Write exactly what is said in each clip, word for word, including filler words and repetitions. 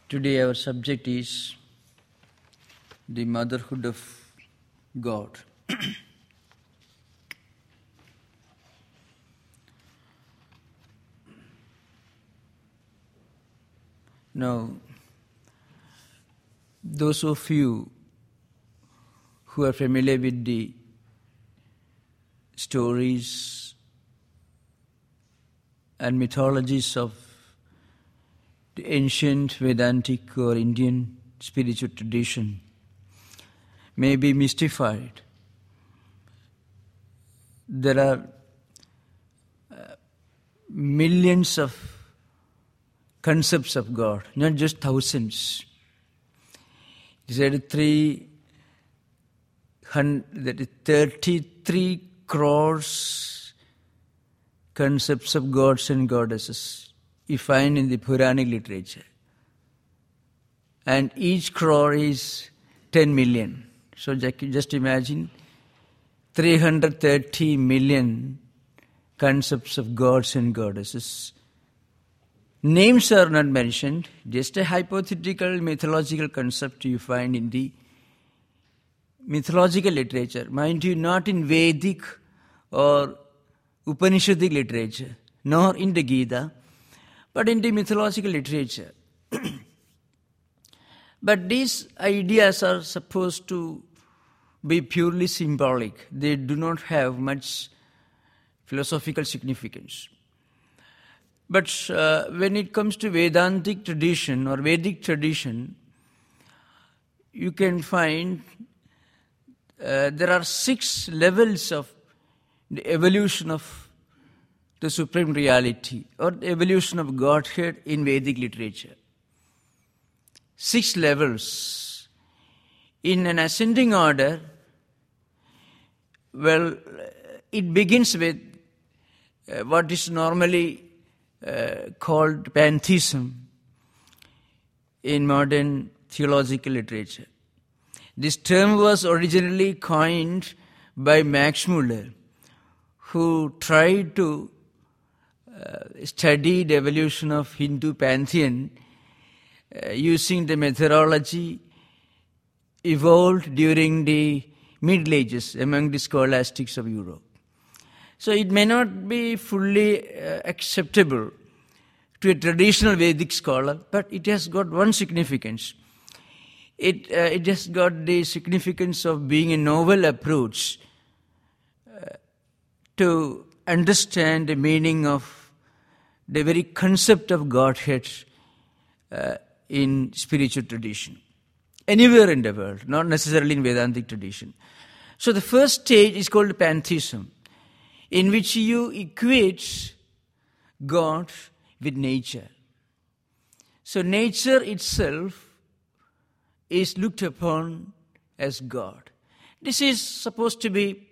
Today our subject is the motherhood of God. Now, those of you who are familiar with the stories and mythologies of the ancient Vedantic or Indian spiritual tradition may be mystified. There are uh, millions of concepts of God, not just thousands. He said three hundred, thirty-three crores concepts of gods and goddesses you find in the Puranic literature. And each crore is ten million. So just imagine three hundred thirty million concepts of gods and goddesses. Names are not mentioned, just a hypothetical mythological concept you find in the mythological literature. Mind you, not in Vedic or Upanishadic literature, nor in the Gita, but in the mythological literature. But these ideas are supposed to be purely symbolic. They do not have much philosophical significance. But uh, when it comes to Vedantic tradition or Vedic tradition, you can find uh, there are six levels of the evolution of the supreme reality or the evolution of Godhead in Vedic literature. Six levels. In an ascending order, well, it begins with uh, what is normally uh, called pantheism in modern theological literature. This term was originally coined by Max Muller, who tried to uh, study the evolution of Hindu pantheon uh, using the methodology evolved during the Middle Ages among the scholastics of Europe. So it may not be fully uh, acceptable to a traditional Vedic scholar, but it has got one significance. It, uh, it has got the significance of being a novel approach uh, to understand the meaning of the very concept of Godhead uh, in spiritual tradition. Anywhere in the world, not necessarily in Vedantic tradition. So the first stage is called pantheism, in which you equate God with nature. So nature itself is looked upon as God. This is supposed to be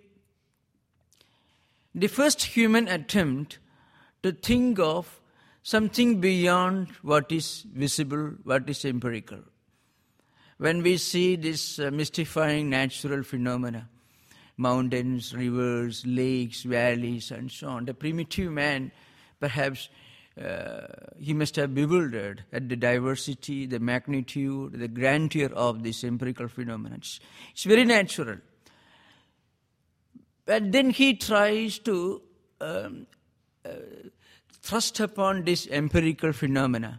the first human attempt to think of something beyond what is visible, what is empirical. When we see this uh, mystifying natural phenomena, mountains, rivers, lakes, valleys, and so on, the primitive man, perhaps uh, he must have bewildered at the diversity, the magnitude, the grandeur of this empirical phenomena. It's, it's very natural. But then he tries to um, uh, thrust upon this empirical phenomena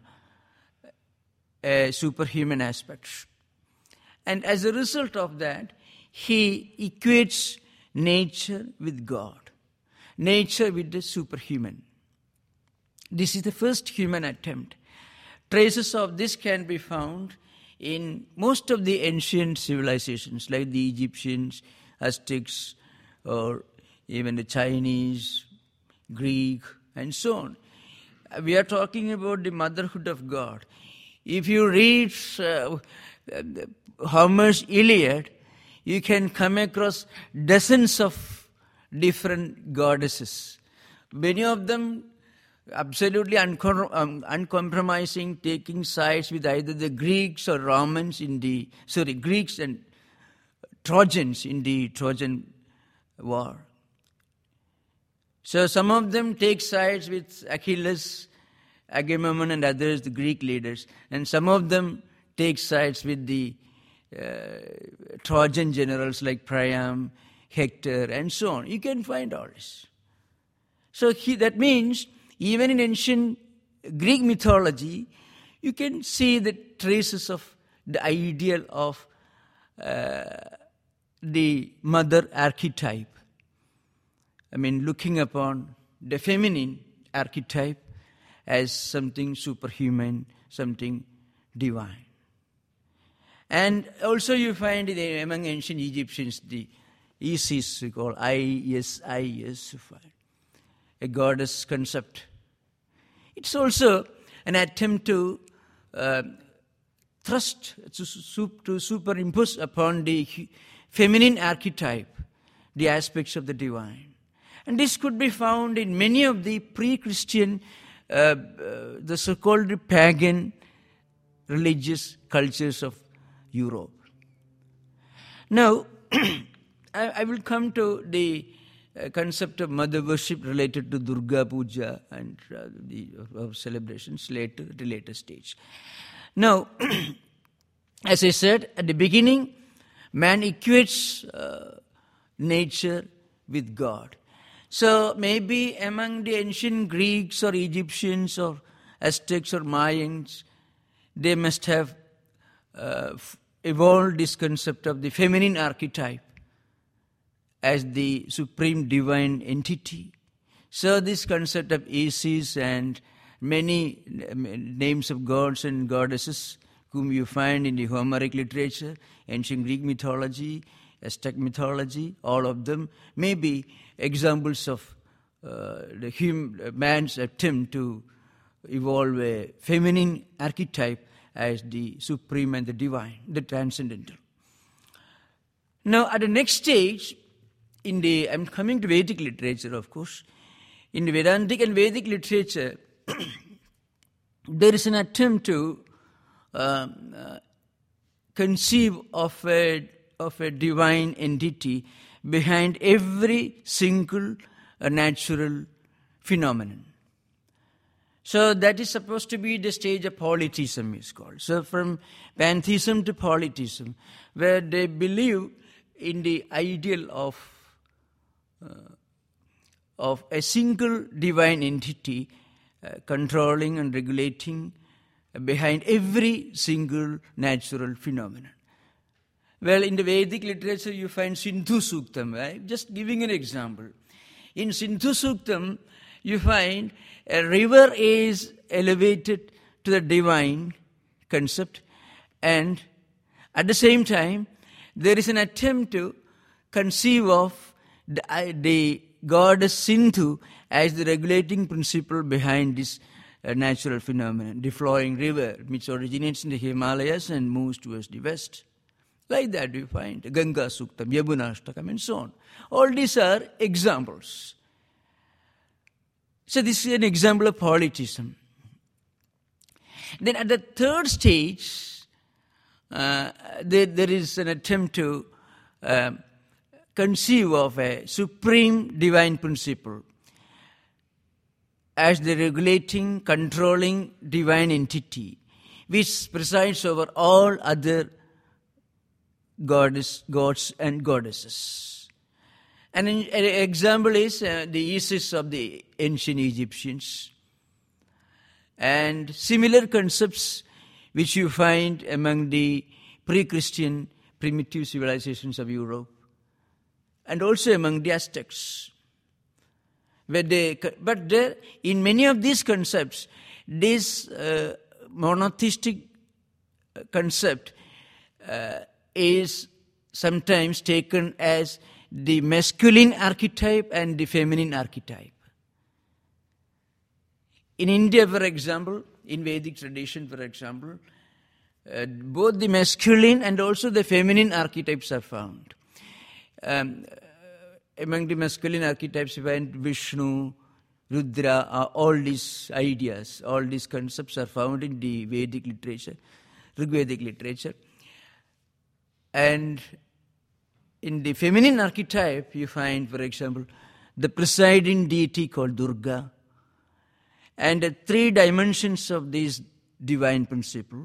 a superhuman aspect. And as a result of that, he equates nature with God, nature with the superhuman. This is the first human attempt. Traces of this can be found in most of the ancient civilizations, like the Egyptians, Aztecs, or even the Chinese, Greek, and so on. We are talking about the motherhood of God. If you read uh, Homer's Iliad, you can come across dozens of different goddesses. Many of them absolutely uncom- um, uncompromising, taking sides with either the Greeks or Romans in the, sorry, Greeks and Trojans in the Trojan War. So some of them take sides with Achilles Agamemnon and others, the Greek leaders. And some of them take sides with the uh, Trojan generals like Priam, Hector, and so on. You can find all this. So he, that means even in ancient Greek mythology, you can see the traces of the ideal of uh, the mother archetype. I mean, looking upon the feminine archetype as something superhuman, something divine. And also you find the, among ancient Egyptians the Isis, we call I S I S, a goddess concept. It's also an attempt to uh, thrust, to, to superimpose upon the feminine archetype the aspects of the divine. And this could be found in many of the pre-Christian, uh, uh, the so-called pagan religious cultures of Europe. Now, I, I will come to the uh, concept of mother worship related to Durga Puja and uh, the uh, celebrations later, at a later stage. Now, as I said at the beginning, man equates uh, nature with God. So maybe among the ancient Greeks or Egyptians or Aztecs or Mayans, they must have uh, evolved this concept of the feminine archetype as the supreme divine entity. So this concept of Isis and many names of gods and goddesses whom you find in the Homeric literature, ancient Greek mythology, Aztec mythology, all of them may be examples of uh, the hum, man's attempt to evolve a feminine archetype as the supreme and the divine, the transcendental. Now, at the next stage, in the I'm coming to Vedic literature, of course. In the Vedantic and Vedic literature, there is an attempt to um, uh, conceive of a of a divine entity behind every single uh, natural phenomenon. So that is supposed to be the stage of polytheism is called. So from pantheism to polytheism, where they believe in the ideal of uh, of a single divine entity uh, controlling and regulating uh, behind every single natural phenomenon. Well, in the Vedic literature, you find Sindhu Suktam, right? Just giving an example. In Sindhu Suktam, you find a river is elevated to the divine concept, and at the same time, there is an attempt to conceive of the, the goddess Sindhu as the regulating principle behind this uh, natural phenomenon, the flowing river, which originates in the Himalayas and moves towards the west. Like that you find Ganga Suktam, Yamuna Ashtakam, and so on. All these are examples. So this is an example of polytheism. Then at the third stage, uh, there, there is an attempt to uh, conceive of a supreme divine principle as the regulating, controlling divine entity which presides over all other goddess, gods and goddesses. And an example is uh, the Isis of the ancient Egyptians. And similar concepts which you find among the pre-Christian primitive civilizations of Europe. And also among the Aztecs. Where they, but there, in many of these concepts, this uh, monotheistic concept uh, is sometimes taken as the masculine archetype and the feminine archetype. In India, for example, in Vedic tradition, for example, uh, both the masculine and also the feminine archetypes are found. Um, among the masculine archetypes, we find Vishnu, Rudra, uh, all these ideas, all these concepts are found in the Vedic literature, Rigvedic literature. And in the feminine archetype, you find, for example, the presiding deity called Durga. And the three dimensions of this divine principle,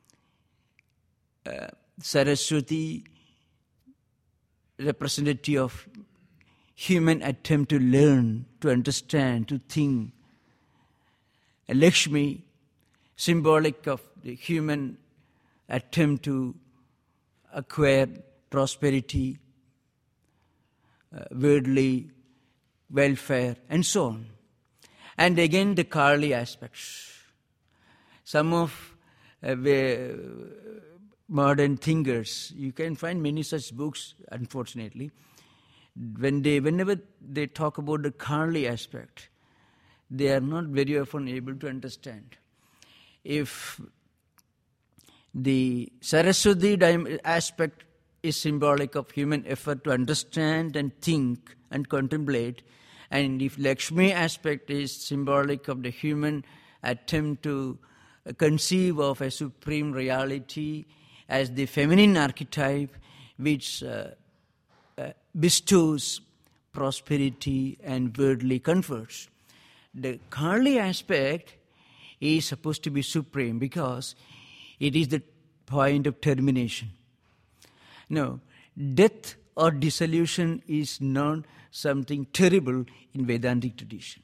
uh, Saraswati, representative of human attempt to learn, to understand, to think. And Lakshmi, symbolic of the human attempt to acquire prosperity, uh, worldly welfare, and so on. And again, the Kali aspects. Some of uh, the modern thinkers, you can find many such books, unfortunately, when they, whenever they talk about the Kali aspect, they are not very often able to understand. If the Saraswati aspect is symbolic of human effort to understand and think and contemplate, and if Lakshmi aspect is symbolic of the human attempt to conceive of a supreme reality as the feminine archetype which uh, uh, bestows prosperity and worldly comforts, the Kali aspect is supposed to be supreme because it is the point of termination. No, death or dissolution is not something terrible in Vedantic tradition.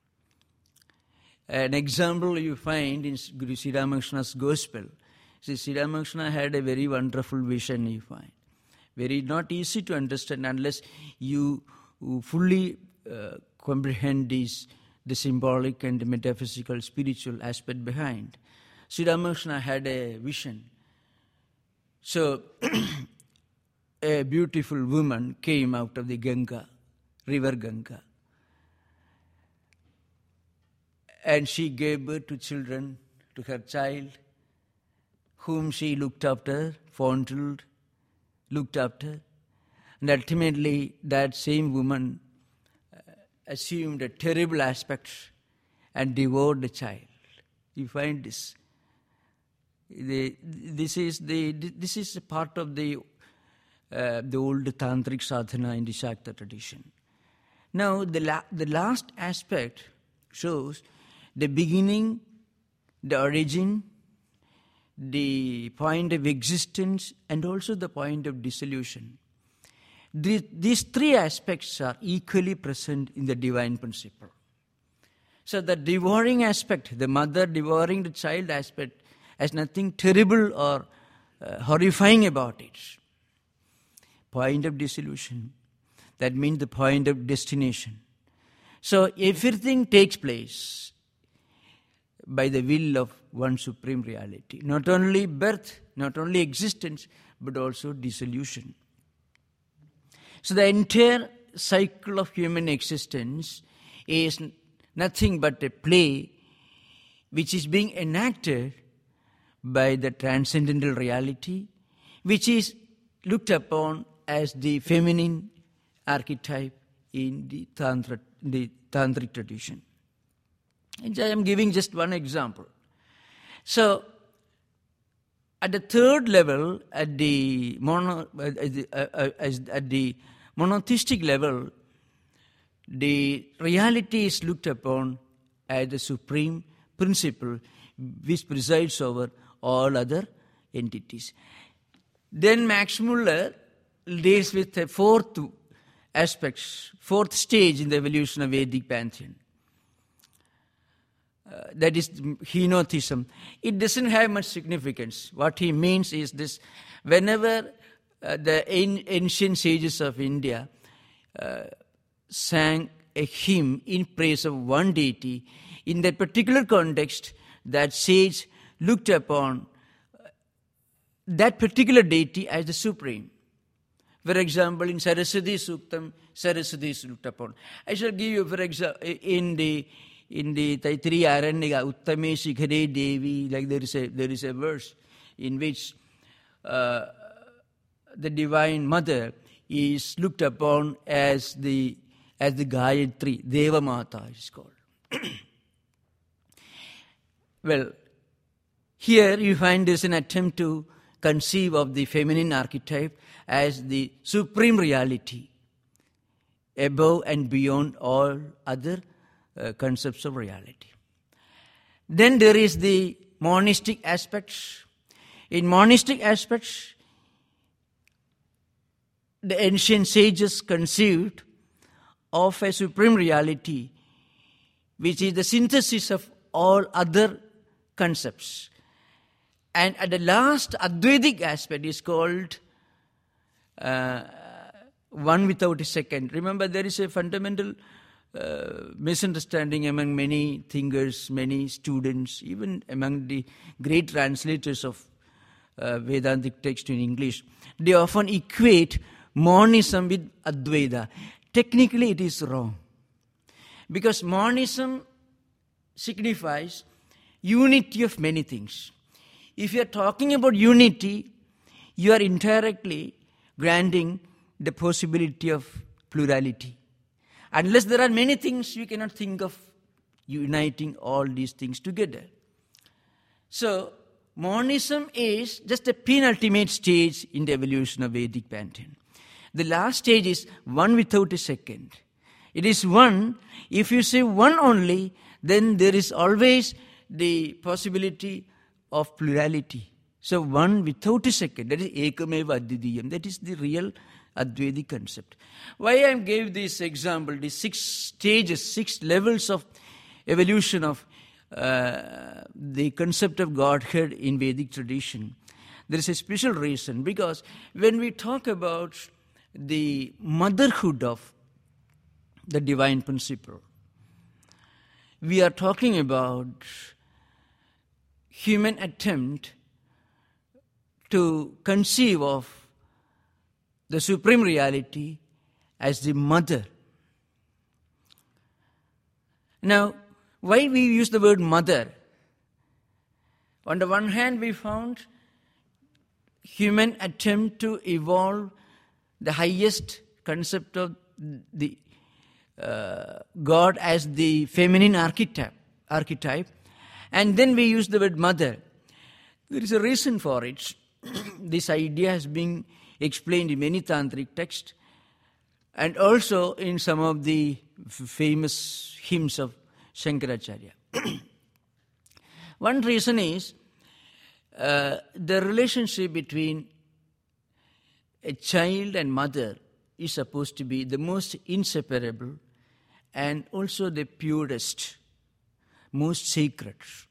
An example you find in Guru Sri Ramakrishna's Gospel. See, Sri Ramakrishna had a very wonderful vision, you find. Very not easy to understand unless you fully uh, comprehend these, the symbolic and the metaphysical, spiritual aspect behind. Sri Ramakrishna had a vision. So, a beautiful woman came out of the Ganga, river Ganga. And she gave birth to children, to her child, whom she looked after, fondled, looked after. And ultimately, that same woman uh, assumed a terrible aspect and devoured the child. You find this. The, this is the this is a part of the uh, the old tantric sadhana in the Shakta tradition. Now, the la- the last aspect shows the beginning, the origin, the point of existence, and also the point of dissolution. These, these three aspects are equally present in the divine principle. So the devouring aspect, the mother devouring the child aspect, has nothing terrible or uh, horrifying about it. Point of dissolution, that means the point of destination. So everything takes place by the will of one supreme reality. Not only birth, not only existence, but also dissolution. So the entire cycle of human existence is nothing but a play which is being enacted by the transcendental reality, which is looked upon as the feminine archetype in the Tantra, the Tantric tradition. And I am giving just one example. So, at the third level, at the mono, at the, uh, at the monotheistic level, the reality is looked upon as the supreme principle which presides over all other entities. Then Max Muller deals with a fourth aspect, fourth stage in the evolution of Vedic pantheon. Uh, that is henotheism. It doesn't have much significance. What he means is this: whenever uh, the an- ancient sages of India uh, sang a hymn in praise of one deity, in that particular context, that sage looked upon that particular deity as the supreme. For example, in Saraswati Suktam, Saraswati is looked upon. I shall give you, for example, in the in the Taittiriya Aranyaka, Uttame Shikhare Devi, like there is a there is a verse in which uh, the Divine Mother is looked upon as the as the Gayatri, Deva Mata is called. Well, here you find there's an attempt to conceive of the feminine archetype as the supreme reality, above and beyond all other uh, concepts of reality. Then there is the monistic aspects. In monistic aspects, the ancient sages conceived of a supreme reality, which is the synthesis of all other concepts. And at the last, Advaitic aspect is called uh, one without a second. Remember, there is a fundamental uh, misunderstanding among many thinkers, many students, even among the great translators of uh, Vedantic text in English. They often equate monism with Advaita. Technically, it is wrong. Because monism signifies unity of many things. If you are talking about unity, you are indirectly granting the possibility of plurality. Unless there are many things, you cannot think of uniting all these things together. So, monism is just a penultimate stage in the evolution of Vedic pantheon. The last stage is one without a second. It is one. If you say one only, then there is always the possibility of plurality. So one without a second, that is ekameva advitiyam. That is the real Advaitic concept. Why I gave this example, the six stages, six levels of evolution of uh, the concept of Godhead in Vedic tradition. There is a special reason, because when we talk about the motherhood of the divine principle, we are talking about human attempt to conceive of the supreme reality as the mother. Now, why we use the word mother? On the one hand, we found human attempt to evolve the highest concept of the uh, God as the feminine archetype, archetype, and then we use the word mother. There is a reason for it. This idea has been explained in many tantric texts and also in some of the f- famous hymns of Shankaracharya. One reason is uh, the relationship between a child and mother is supposed to be the most inseparable and also the purest, most sacred.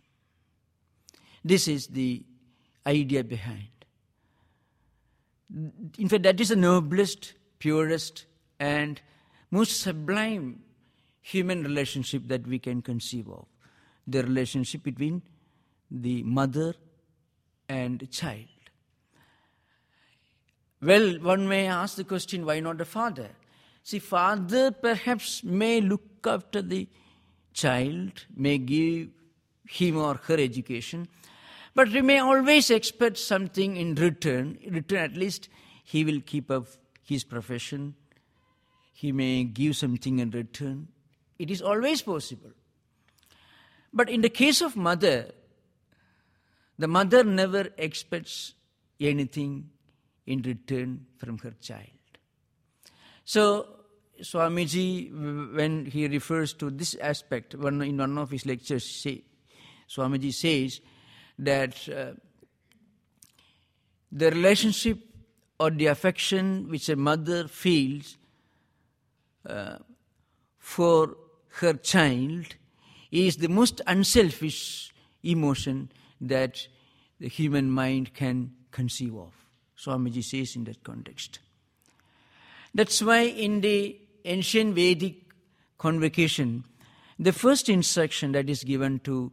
This is the idea behind. In fact, that is the noblest, purest, and most sublime human relationship that we can conceive of. The relationship between the mother and child. Well, one may ask the question, why not the father? See, father perhaps may look after the child, may give him or her education, but we may always expect something in return. In return, at least, he will keep up his profession. He may give something in return. It is always possible. But in the case of mother, the mother never expects anything in return from her child. So, Swamiji, when he refers to this aspect, one, in one of his lectures, say, Swamiji says that uh, the relationship or the affection which a mother feels uh, for her child is the most unselfish emotion that the human mind can conceive of. Swamiji says in that context. That's why in the ancient Vedic convocation, the first instruction that is given to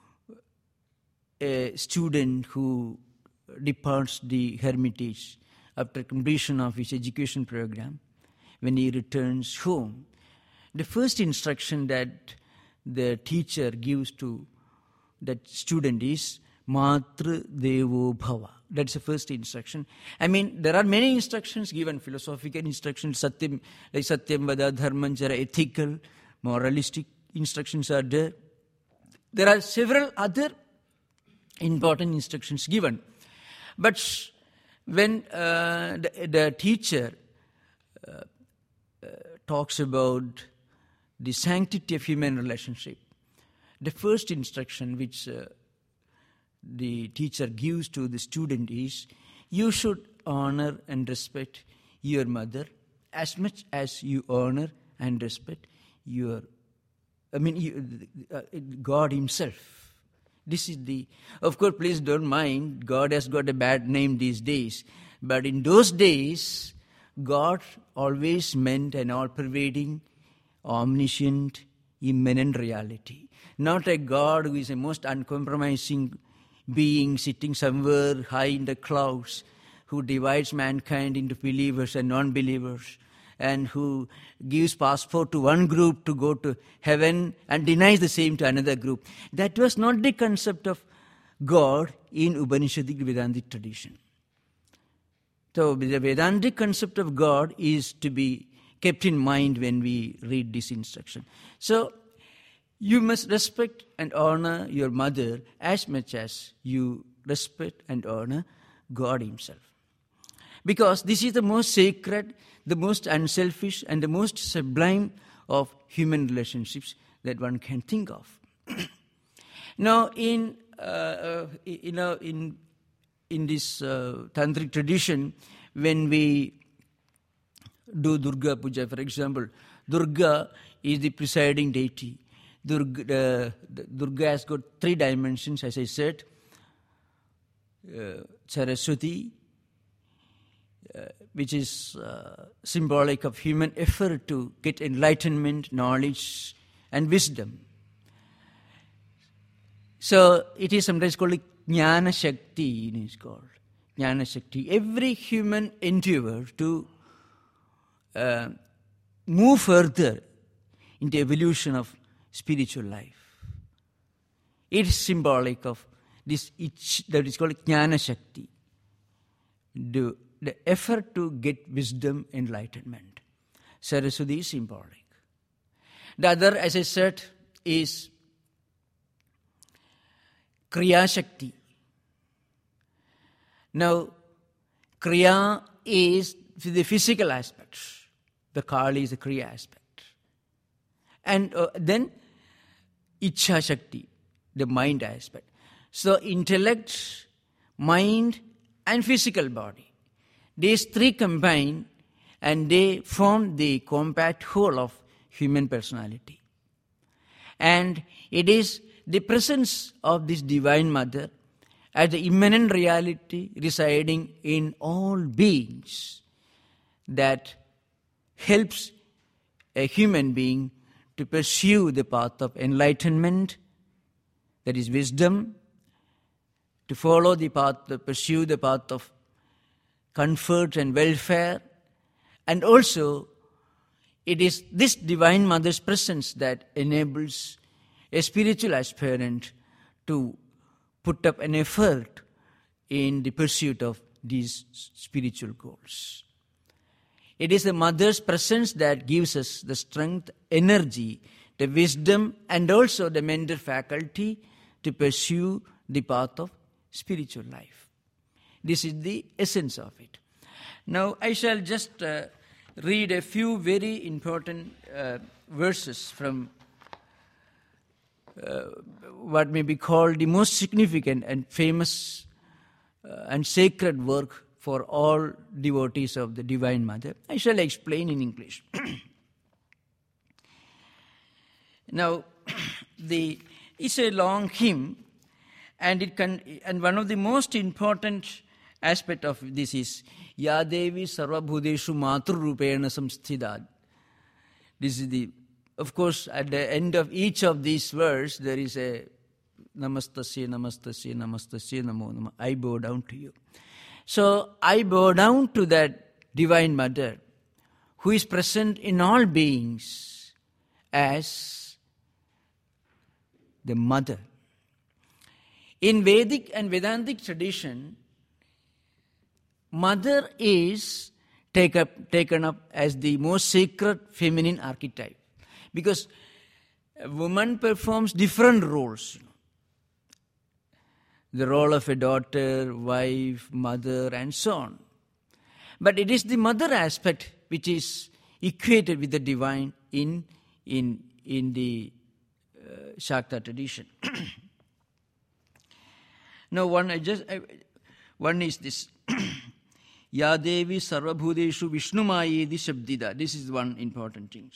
a student who departs the hermitage after completion of his education program, when he returns home, the first instruction that the teacher gives to that student is Matru Devo Bhava. That's the first instruction. I mean, there are many instructions given, philosophical instructions, Satyam, like Satyam Vada, Dharman Chara, ethical, moralistic instructions are there. There are several other important instructions given. But when uh, the, the teacher uh, uh, talks about the sanctity of human relationship, the first instruction which uh, the teacher gives to the student is, you should honor and respect your mother as much as you honor and respect your, I mean, you, uh, God himself. This is the, of course, please don't mind, God has got a bad name these days. But in those days, God always meant an all-pervading, omniscient, immanent reality. Not a God who is a most uncompromising being sitting somewhere high in the clouds, who divides mankind into believers and non-believers, and who gives passport to one group to go to heaven and denies the same to another group. That was not the concept of God in Upanishadic Vedantic tradition. So the Vedantic concept of God is to be kept in mind when we read this instruction. So you must respect and honor your mother as much as you respect and honor God himself. Because this is the most sacred, the most unselfish, and the most sublime of human relationships that one can think of. Now, in uh, you know, in in this uh, tantric tradition, when we do Durga Puja, for example, Durga is the presiding deity. Durga, uh, Durga has got three dimensions, as I said. Uh, Saraswati, uh, which is uh, symbolic of human effort to get enlightenment, knowledge, and wisdom. So it is sometimes called Jnana Shakti, it is called. Jnana Shakti. Every human endeavor to uh, move further in the evolution of spiritual life. It is symbolic of this, that is called Jnana Shakti. The, the effort to get wisdom, enlightenment. Saraswati is symbolic. The other, as I said, is Kriya Shakti. Now, Kriya is the physical aspect. The Kali is the Kriya aspect. And uh, then Ichha Shakti, the mind aspect. So intellect, mind, and physical body. These three combine and they form the compact whole of human personality. And it is the presence of this Divine Mother as the immanent reality residing in all beings that helps a human being to pursue the path of enlightenment, that is wisdom, to follow the path, to pursue the path of comfort and welfare, and also it is this Divine Mother's presence that enables a spiritual aspirant to put up an effort in the pursuit of these spiritual goals. It is the mother's presence that gives us the strength, energy, the wisdom, and also the mental faculty to pursue the path of spiritual life. This is the essence of it. Now, I shall just uh, read a few very important uh, verses from uh, what may be called the most significant and famous uh, and sacred work for all devotees of the Divine Mother. I shall explain in English. Now, the it's a long hymn, and it can, and one of the most important aspect of this is Ya Devi Sarva Bhudeshu Matru Rupena Samsthidat. This is the, of course, at the end of each of these verses there is a Namastasya, Namastasya, Namastasya, Namo Nama. I bow down to you. So I bow down to that Divine Mother who is present in all beings as the Mother. In Vedic and Vedantic tradition, Mother is take up, taken up as the most sacred feminine archetype because a woman performs different roles. The role of a daughter, wife, mother, and so on. But it is the mother aspect which is equated with the divine in, in, in the uh, Shakta tradition. Now, one I just I, one is this. Ya Devi Sarvabhudeshu Vishnumayedi Shabdida. This is one important thing.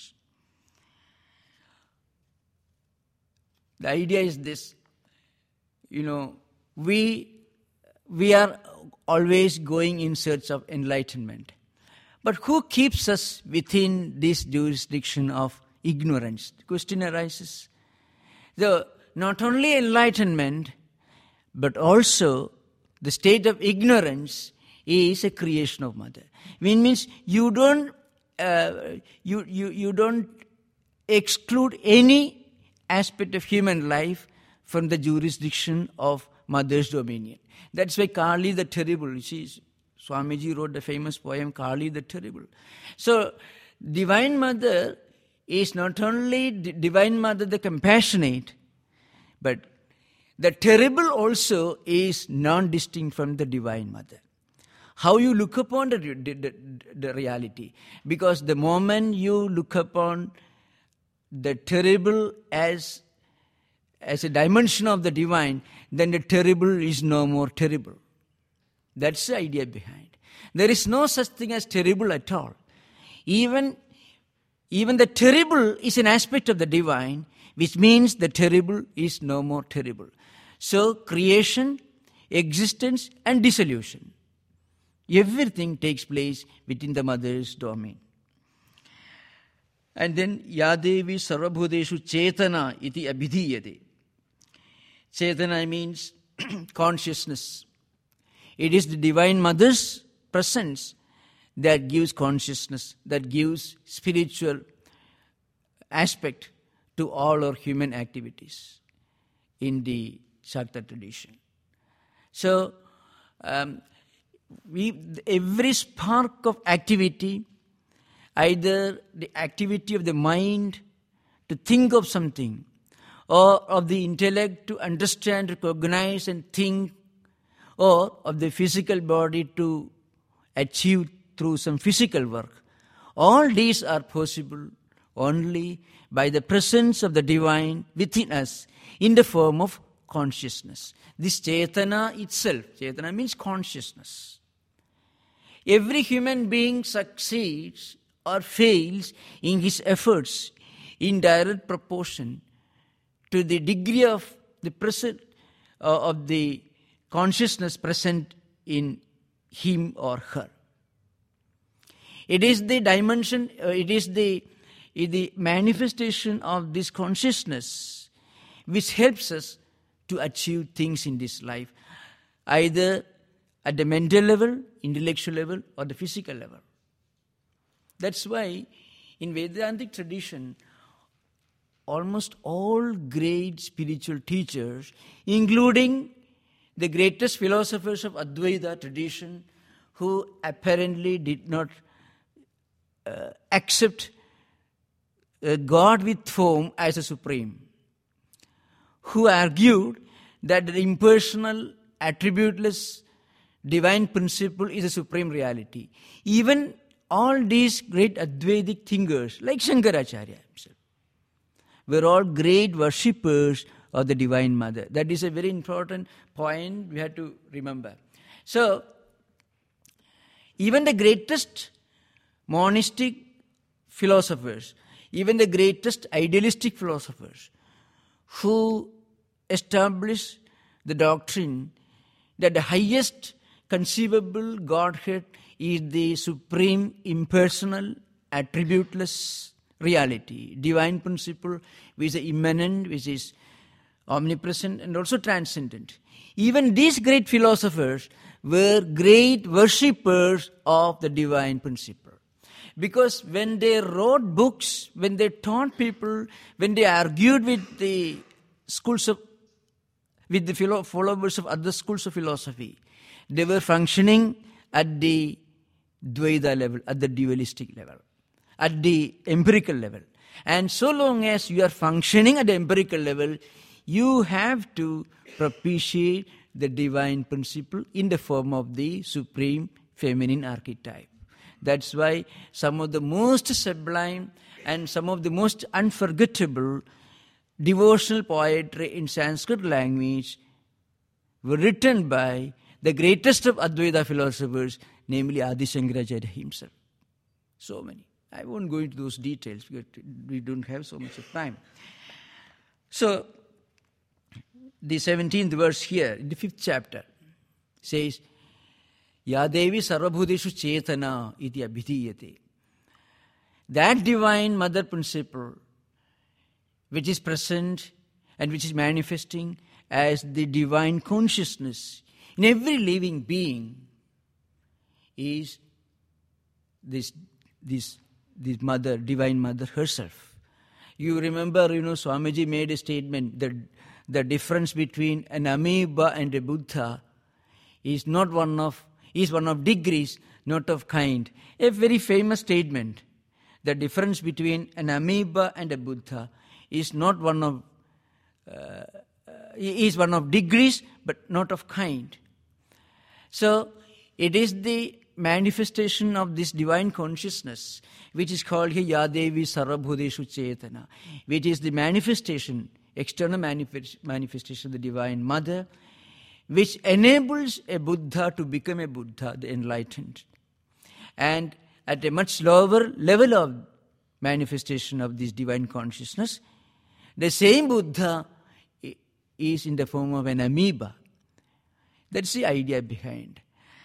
The idea is this. You know, we we are always going in search of enlightenment. But who keeps us within this jurisdiction of ignorance? The question arises. The, not only enlightenment, but also the state of ignorance is a creation of Mother. It means you don't uh, you, you, you don't exclude any aspect of human life from the jurisdiction of Mother's dominion. That's why Kali the Terrible, you see, Swamiji wrote the famous poem Kali the Terrible. So, Divine Mother is not only Divine Mother the compassionate, but the terrible also is non-distinct from the Divine Mother. How you look upon the, the, the, the reality. Because the moment you look upon the terrible as, as a dimension of the divine, then the terrible is no more terrible. That's the idea behind. There is no such thing as terrible at all. Even, even the terrible is an aspect of the divine, which means the terrible is no more terrible. So, creation, existence and dissolution. Everything takes place within the Mother's domain. And then, Yadevi Sarvabhudeshu Chetana iti abhidhiyate. Chetana means consciousness. It is the Divine Mother's presence that gives consciousness, that gives spiritual aspect to all our human activities in the Shakta tradition. So, um, we every spark of activity, either the activity of the mind to think of something, or of the intellect to understand, recognize and think, or of the physical body to achieve through some physical work. All these are possible only by the presence of the divine within us in the form of consciousness. This Chetana itself, Chetana means consciousness. Every human being succeeds or fails in his efforts in direct proportion to the degree of the present uh, of the consciousness present in him or her. It is the dimension, uh, it is the, is the manifestation of this consciousness which helps us to achieve things in this life, either at the mental level, intellectual level, or the physical level. That's why in Vedantic tradition, almost all great spiritual teachers, including the greatest philosophers of Advaita tradition, who apparently did not uh, accept uh, God with form as a supreme, who argued that the impersonal, attributeless, divine principle is a supreme reality. Even all these great Advaitic thinkers, like Shankaracharya himself, were all great worshippers of the Divine Mother. That is a very important point we have to remember. So, even the greatest monistic philosophers, even the greatest idealistic philosophers, who established the doctrine that the highest conceivable Godhead is the supreme, impersonal, attributeless reality, divine principle, which is immanent, which is omnipresent and also transcendent. Even these great philosophers were great worshippers of the divine principle. Because when they wrote books, when they taught people, when they argued with the schools of, with the philo- followers of other schools of philosophy, they were functioning at the Dvaita level, at the dualistic level, at the empirical level. And so long as you are functioning at the empirical level, you have to propitiate the divine principle in the form of the supreme feminine archetype. That's why some of the most sublime and some of the most unforgettable devotional poetry in Sanskrit language were written by the greatest of Advaita philosophers, namely Adi Shankaracharya himself. So many. I won't go into those details because we don't have so much of time. So, the seventeenth verse here, in the fifth chapter, says, Ya Devi Sarvabhuteshu Chetana iti abhidiyate. That divine mother principle, which is present and which is manifesting as the divine consciousness in every living being, is this, this, this mother, divine mother herself. You remember, you know, Swamiji made a statement that the difference between an amoeba and a Buddha is not one of, is one of degrees, not of kind. A very famous statement. The difference between an amoeba and a Buddha is not one of, uh, is one of degrees, but not of kind. So, it is the manifestation of this divine consciousness, which is called here Yadevi Sarvabhuteshu Chetana, which is the manifestation, external manifest, manifestation of the Divine Mother, which enables a Buddha to become a Buddha, the enlightened. And at a much lower level of manifestation of this divine consciousness, the same Buddha is in the form of an amoeba. That's the idea behind.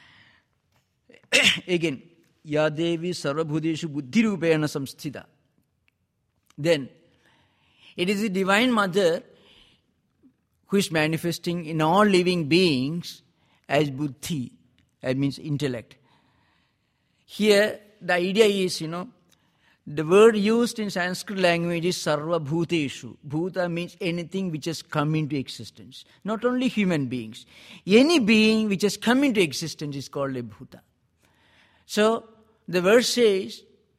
Again, Yadevi Sarvabhuteshu Buddhi Rupena Samsthita. Then, it is the Divine Mother who is manifesting in all living beings as Buddhi, that means intellect. Here, the idea is, you know, the word used in Sanskrit language is Sarvabhuteshu. Bhuta means anything which has come into existence. Not only human beings. Any being which has come into existence is called a Bhuta. So, the verse says,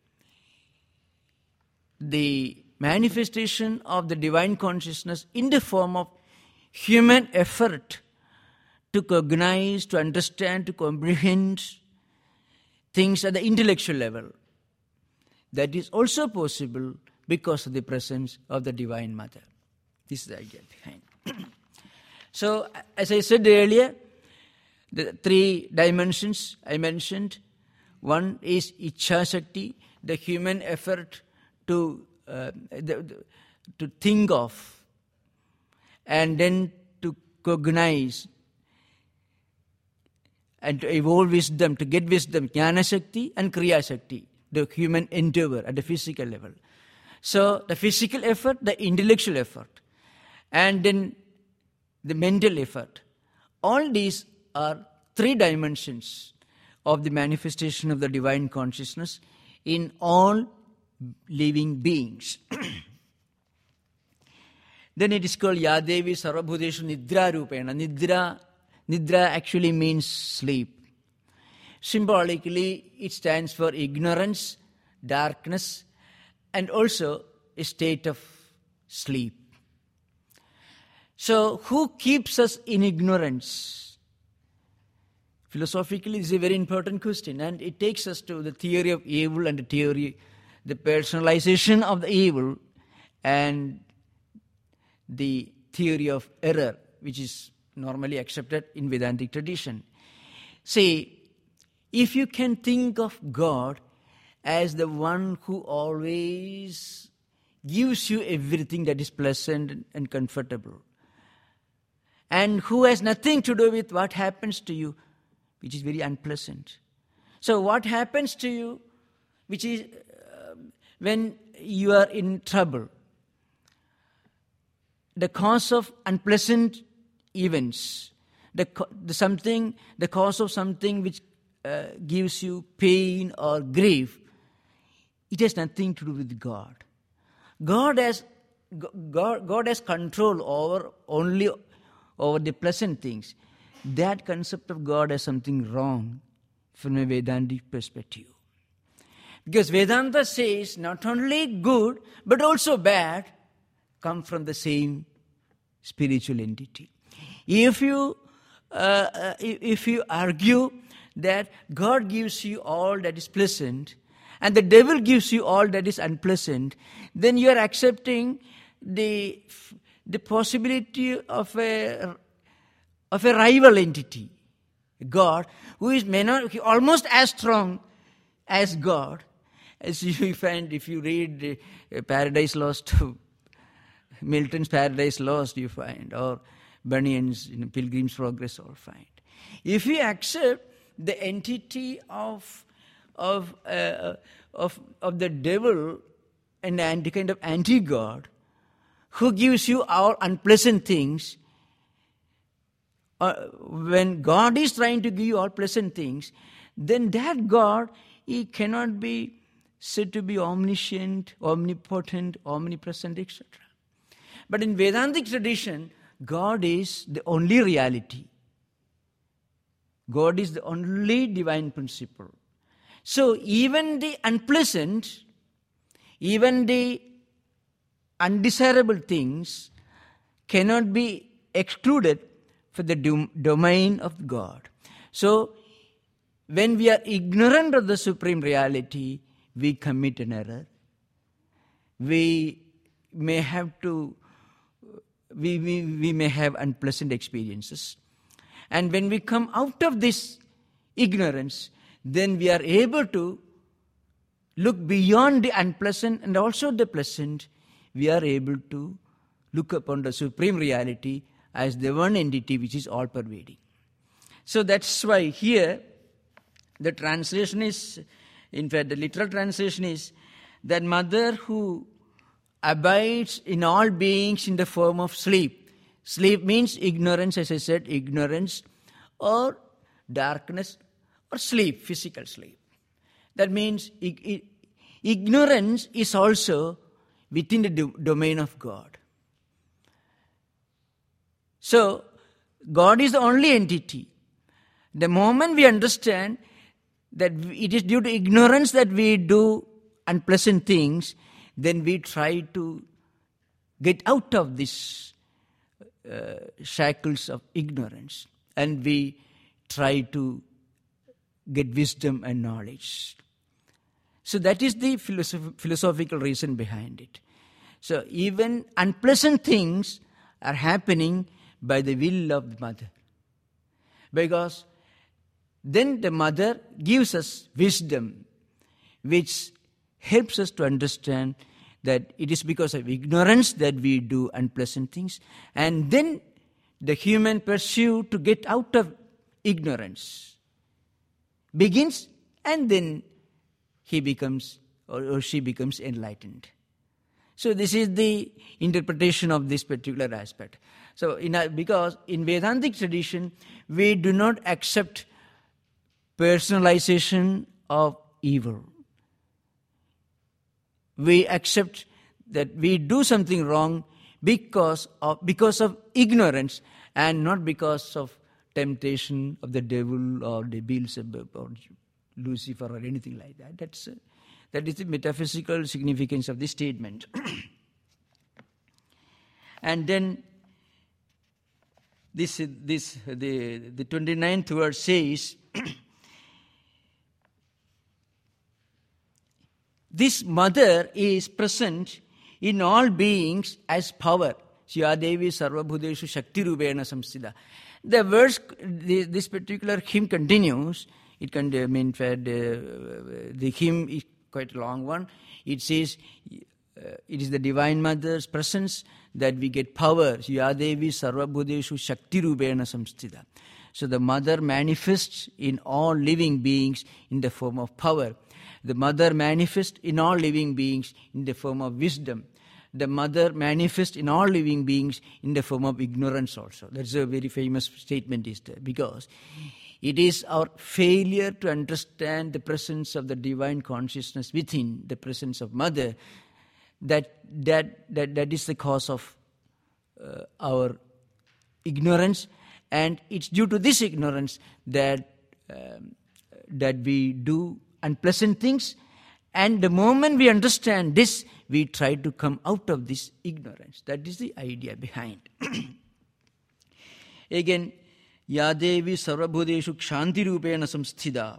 the manifestation of the divine consciousness in the form of human effort to cognize, to understand, to comprehend things at the intellectual level. That is also possible because of the presence of the Divine Mother. This is the idea behind. So, as I said earlier, the three dimensions I mentioned. One is Ichha Shakti, the human effort to uh, the, the, to think of, and then to cognize, and to evolve wisdom, to get wisdom, Jnana Shakti and Kriya Shakti, the human endeavor at the physical level. So, the physical effort, the intellectual effort, and then the mental effort. All these are three dimensions of the manifestation of the divine consciousness in all living beings. Then it is called Yadevi Sarvabhuteshu Nidra Rupena. Nidra, Nidra actually means sleep. Symbolically, it stands for ignorance, darkness, and also a state of sleep. So, who keeps us in ignorance? Philosophically, this is a very important question, and it takes us to the theory of evil and the theory, the personalization of the evil, and the theory of error, which is normally accepted in Vedantic tradition. See, if you can think of God as the one who always gives you everything that is pleasant and comfortable, and who has nothing to do with what happens to you, which is very unpleasant. So what happens to you, which is uh, when you are in trouble, the cause of unpleasant events, the, the something, the cause of something which uh, gives you pain or grief, it has nothing to do with God. God has God, God has control over only over the pleasant things. That concept of God has something wrong from a Vedantic perspective. Because Vedanta says not only good but also bad come from the same spiritual entity. If you uh, uh, if you argue that God gives you all that is pleasant and the devil gives you all that is unpleasant, then you are accepting the, the possibility of a, of a rival entity, God, who is may not, almost as strong as God, as you find if you read uh, Paradise Lost, Milton's Paradise Lost, you find, or Bunyan's you know, Pilgrim's Progress, or find. If we accept the entity of of uh, of of the devil and anti kind of anti-God, who gives you all unpleasant things, uh, when God is trying to give you all pleasant things, then that God, he cannot be said to be omniscient, omnipotent, omnipresent, et cetera. But in Vedantic tradition, God is the only reality. God is the only divine principle. So even the unpleasant, even the undesirable things cannot be excluded from the dom- domain of God. So when we are ignorant of the supreme reality, we commit an error. We may have to, we, we, we may have unpleasant experiences. And when we come out of this ignorance, then we are able to look beyond the unpleasant and also the pleasant. We are able to look upon the supreme reality as the one entity which is all-pervading. So that's why here the translation is, in fact the literal translation is, that mother who abides in all beings in the form of sleep. Sleep means ignorance, as I said, ignorance or darkness or sleep, physical sleep. That means ig- ignorance is also within the do- domain of God. So, God is the only entity. The moment we understand that it is due to ignorance that we do unpleasant things, then we try to get out of this uh, shackles of ignorance, and we try to get wisdom and knowledge. So that is the philosoph- philosophical reason behind it. So even unpleasant things are happening by the will of the mother, because then the mother gives us wisdom which helps us to understand that it is because of ignorance that we do unpleasant things, and then the human pursuit to get out of ignorance begins, and then he becomes or, or she becomes enlightened. So this is the interpretation of this particular aspect. So in a, because in Vedantic tradition we do not accept personalization of evil. We accept that we do something wrong because of because of ignorance and not because of temptation of the devil or the Beelzebub or Lucifer or anything like that. That's uh, that is the metaphysical significance of this statement. And then this this the the twenty-ninth verse says, this mother is present in all beings as power. Shya Devi Sarvabhudeshu Shakti Rubena Samsthita. The verse, this particular hymn continues. It can, I mean, the, the hymn is quite a long one. It says, uh, it is the Divine Mother's presence that we get power. Shya Devi Sarvabhudeshu Shakti Rubena Samsthita. So the mother manifests in all living beings in the form of power. The mother manifests in all living beings in the form of wisdom. The mother manifests in all living beings in the form of ignorance also. That's a very famous statement is there, because it is our failure to understand the presence of the divine consciousness within the presence of mother that that that, that is the cause of uh, our ignorance, and it's due to this ignorance that um, that we do unpleasant things, and the moment we understand this, we try to come out of this ignorance. That is the idea behind. Again, Yadevi Sarvabhudeshu Kshanti Rupena Samsthida.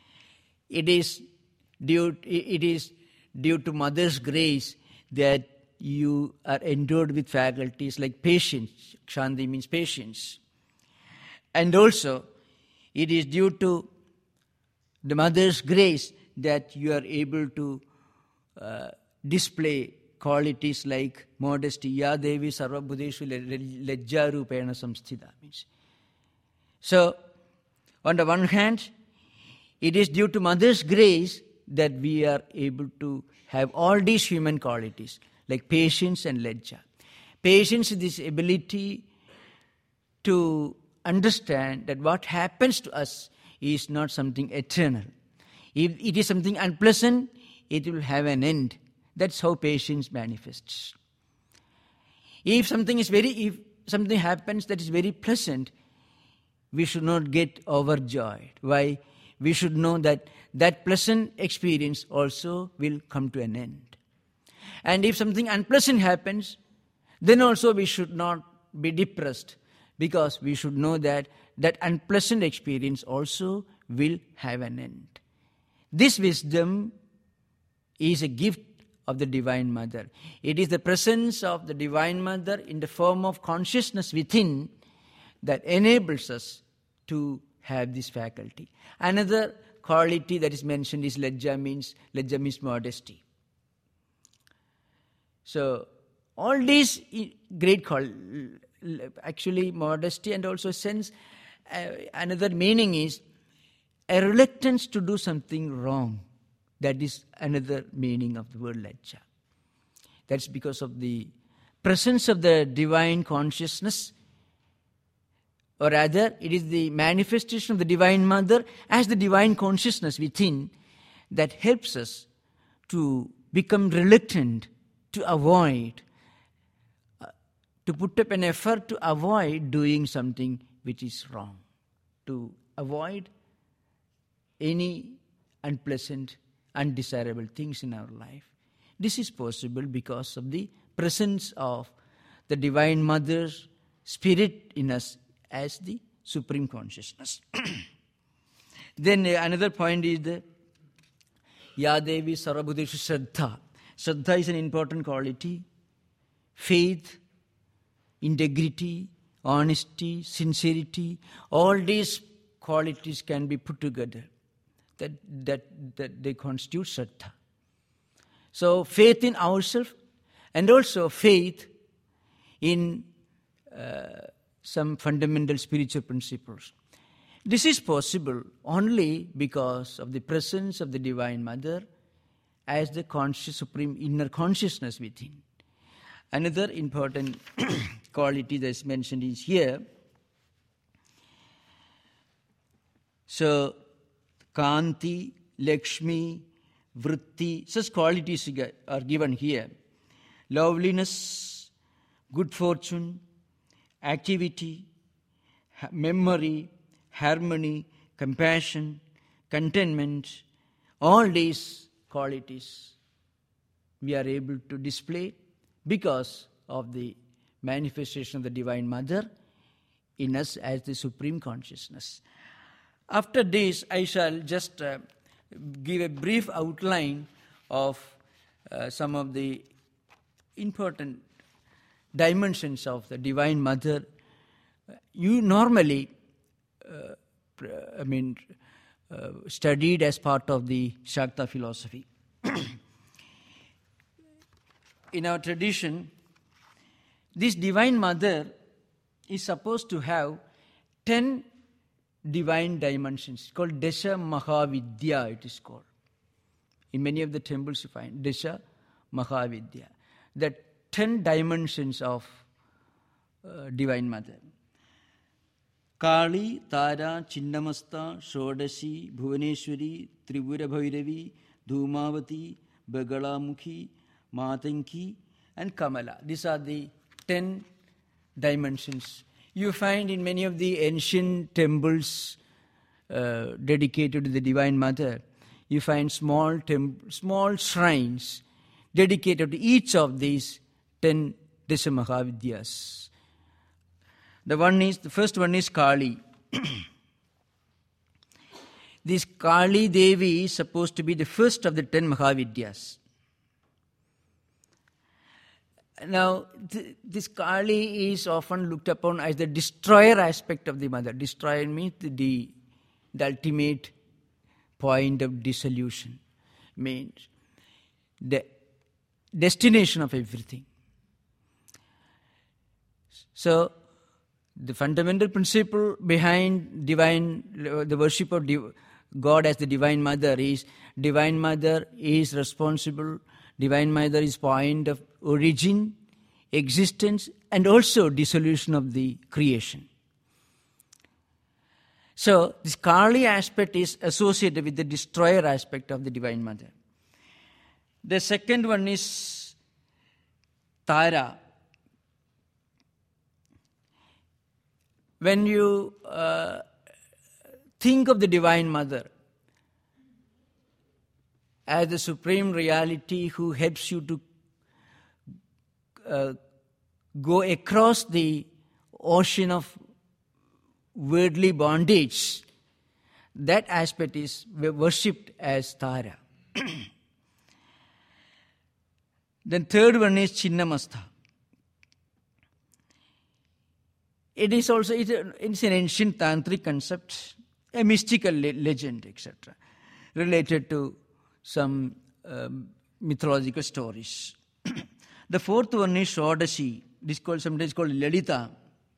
It is due it is due to mother's grace that you are endowed with faculties like patience. Kshanti means patience. And also, it is due to the mother's grace that you are able to uh, display qualities like modesty. Ya Devi Sarva Bhuteshu Lajja Rupena Samsthita. Means. So, on the one hand, it is due to mother's grace that we are able to have all these human qualities like patience and lajja. Patience is this ability to understand that what happens to us is not something eternal. If it is something unpleasant, it will have an end. That's how patience manifests. If something is very, if something happens that is very pleasant, we should not get overjoyed. Why? We should know that that pleasant experience also will come to an end. And if something unpleasant happens, then also we should not be depressed, because we should know that that unpleasant experience also will have an end. This wisdom is a gift of the Divine Mother. It is the presence of the Divine Mother in the form of consciousness within that enables us to have this faculty. Another quality that is mentioned is lajja means, lajja means modesty. So, all these great qualities, actually modesty and also sense, uh, another meaning is a reluctance to do something wrong. That is another meaning of the word lajja. That's because of the presence of the divine consciousness, or rather it is the manifestation of the Divine Mother as the divine consciousness within that helps us to become reluctant, to avoid, uh, to put up an effort to avoid doing something which is wrong, to avoid any unpleasant, undesirable things in our life. This is possible because of the presence of the Divine Mother's Spirit in us as the Supreme Consciousness. Then uh, another point is the Ya Devi Sarva Bhuteshu Shraddha. Shraddha is an important quality. Faith, integrity, honesty, sincerity, all these qualities can be put together. That, that, that they constitute Shraddha. So faith in ourselves and also faith in uh, some fundamental spiritual principles. This is possible only because of the presence of the Divine Mother as the conscious supreme inner consciousness within. Another important quality that is mentioned is here. So, Kanti, Lakshmi, Vritti, such qualities are given here. Loveliness, good fortune, activity, memory, harmony, compassion, contentment, all these qualities we are able to display because of the manifestation of the Divine Mother in us as the Supreme Consciousness. After this, I shall just uh, give a brief outline of uh, some of the important dimensions of the Divine Mother. You normally, uh, I mean, uh, studied as part of the Shakta philosophy. In our tradition, this Divine Mother is supposed to have ten divine dimensions, called Dasha Mahavidya, it is called. In many of the temples you find Dasha Mahavidya. The ten dimensions of uh, Divine Mother. Kali, Tara, Chinnamasta, Shodashi, Bhuvaneshwari, Tribhura Bhairavi, Dhumavati, Bagalamukhi, Matanki, and Kamala. These are the ten dimensions. You find in many of the ancient temples uh, dedicated to the Divine Mother, you find small temp- small shrines dedicated to each of these ten Dasha Mahavidyas. The one is the first one is Kali. This Kali Devi is supposed to be the first of the ten Mahavidyas. Now, th- this Kali is often looked upon as the destroyer aspect of the mother. Destroyer means the, the, the ultimate point of dissolution. Means the destination of everything. So, the fundamental principle behind divine, the worship of div- God as the Divine Mother is, Divine Mother is responsible, Divine Mother is point of origin, existence, and also dissolution of the creation. So, this Kali aspect is associated with the destroyer aspect of the Divine Mother. The second one is Tara. When you uh, think of the Divine Mother as the supreme reality who helps you to uh, go across the ocean of worldly bondage, that aspect is worshipped as Tara. Then third one is Chinnamastha. It is also it's an ancient tantric concept, a mystical le- legend, et cetera, related to some um, mythological stories. The fourth one is Shodashi. This is called, sometimes called Lalita.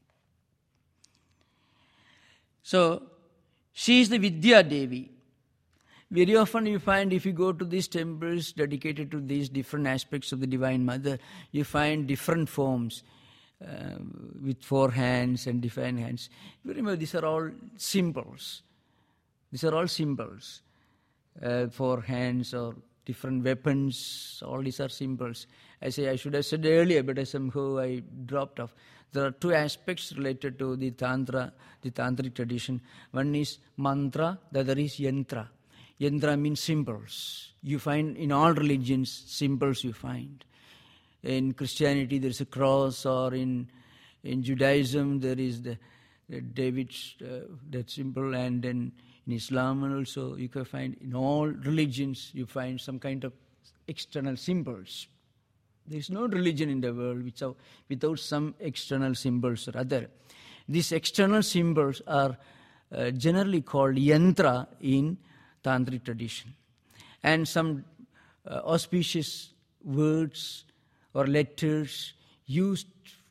So, she is the Vidya Devi. Very often you find, if you go to these temples dedicated to these different aspects of the Divine Mother, you find different forms uh, with four hands and divine hands. Remember, these are all symbols. These are all symbols. Uh, four hands or different weapons, all these are symbols. I say I should have said earlier, but I somehow I dropped off. There are two aspects related to the Tantra, the Tantric tradition. One is mantra, the other is yantra. Yantra means symbols. You find in all religions, symbols you find. In Christianity there is a cross, or in in Judaism there is the, the David's uh, that symbol, and then in Islam also you can find, in all religions you find some kind of external symbols. There is no religion in the world without, without some external symbols or other. These external symbols are uh, generally called yantra in Tantric tradition. And some uh, auspicious words or letters used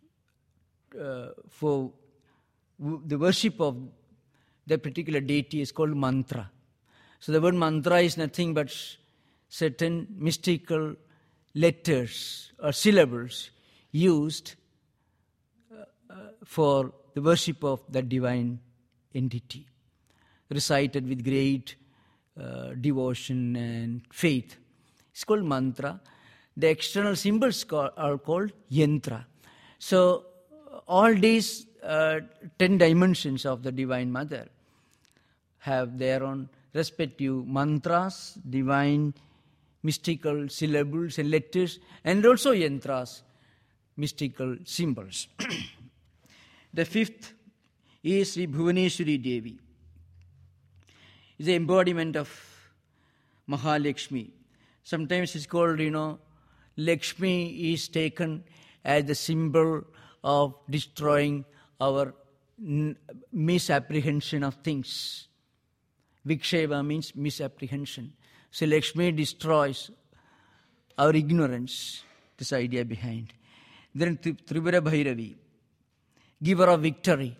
uh, for w- the worship of the particular deity is called mantra. So the word mantra is nothing but certain mystical letters or syllables used uh, uh, for the worship of the divine entity, recited with great uh, devotion and faith. It's called mantra. The external symbols call, are called yantra. So all these uh, ten dimensions of the Divine Mother have their own respective mantras, divine mystical syllables and letters, and also yantras, mystical symbols. The fifth is Sri Bhuvaneshwari Devi. It's the embodiment of Mahalakshmi. Sometimes it's called, you know, Lakshmi is taken as the symbol of destroying our n- misapprehension of things. Viksheva means misapprehension. So Lakshmi destroys our ignorance. This idea behind. Then Tripura Bhairavi, giver of victory.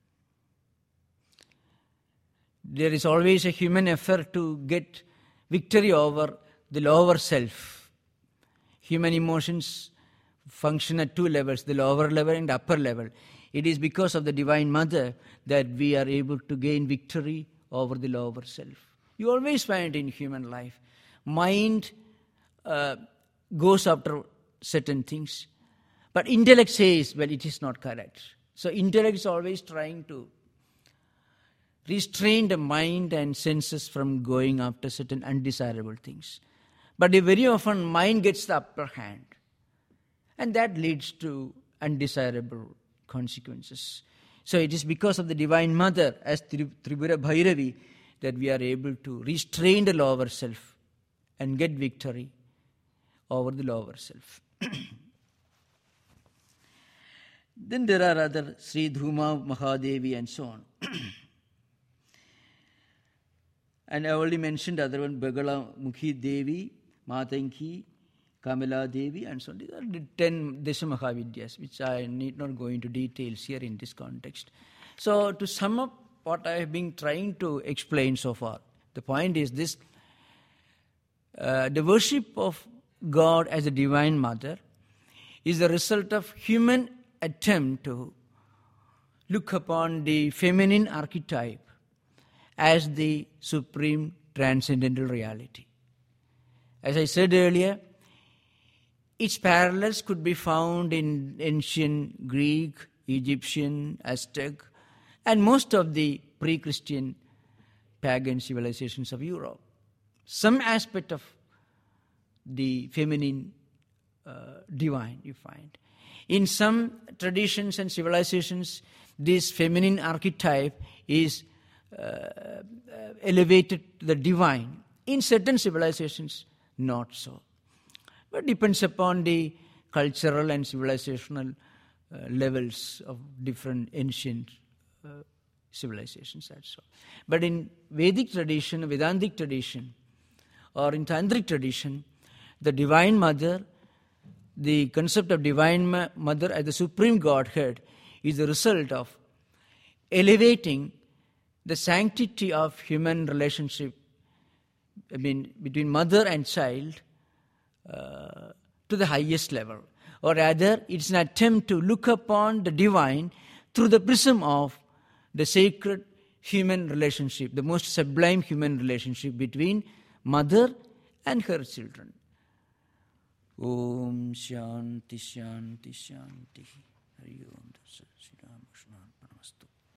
There is always a human effort to get victory over the lower self. Human emotions function at two levels, the lower level and upper level. It is because of the Divine Mother that we are able to gain victory over the lower self. You always find in human life, mind uh, goes after certain things, but intellect says, well, it is not correct. So intellect is always trying to restrain the mind and senses from going after certain undesirable things. But very often mind gets the upper hand, and that leads to undesirable consequences. So it is because of the Divine Mother as Tripura Bhairavi that we are able to restrain the lower self and get victory over the lower self. Then there are other Sri Dhuma Mahadevi and so on. And I already mentioned other one, Bagala Mukhi Devi, Matanki, Kamala Devi, and so on. These are the ten Deshamahavidyas, which I need not go into details here in this context. So to sum up what I have been trying to explain so far, the point is this: uh, the worship of God as a Divine Mother is the result of human attempt to look upon the feminine archetype as the supreme transcendental reality. As I said earlier, its parallels could be found in ancient Greek, Egyptian, Aztec, and most of the pre-Christian pagan civilizations of Europe. Some aspect of the feminine uh, divine you find. In some traditions and civilizations, this feminine archetype is uh, uh, elevated to the divine. In certain civilizations, not so. But depends upon the cultural and civilizational uh, levels of different ancient uh, civilizations, that's all. But in Vedic tradition, Vedantic tradition, or in Tantric tradition, the Divine Mother, the concept of Divine Ma- Mother as the Supreme Godhead is the result of elevating the sanctity of human relationship, I mean, between mother and child uh, to the highest level. Or rather, it's an attempt to look upon the divine through the prism of the sacred human relationship, the most sublime human relationship between mother and her children. Om Shanti Shanti Shanti. Hari Om.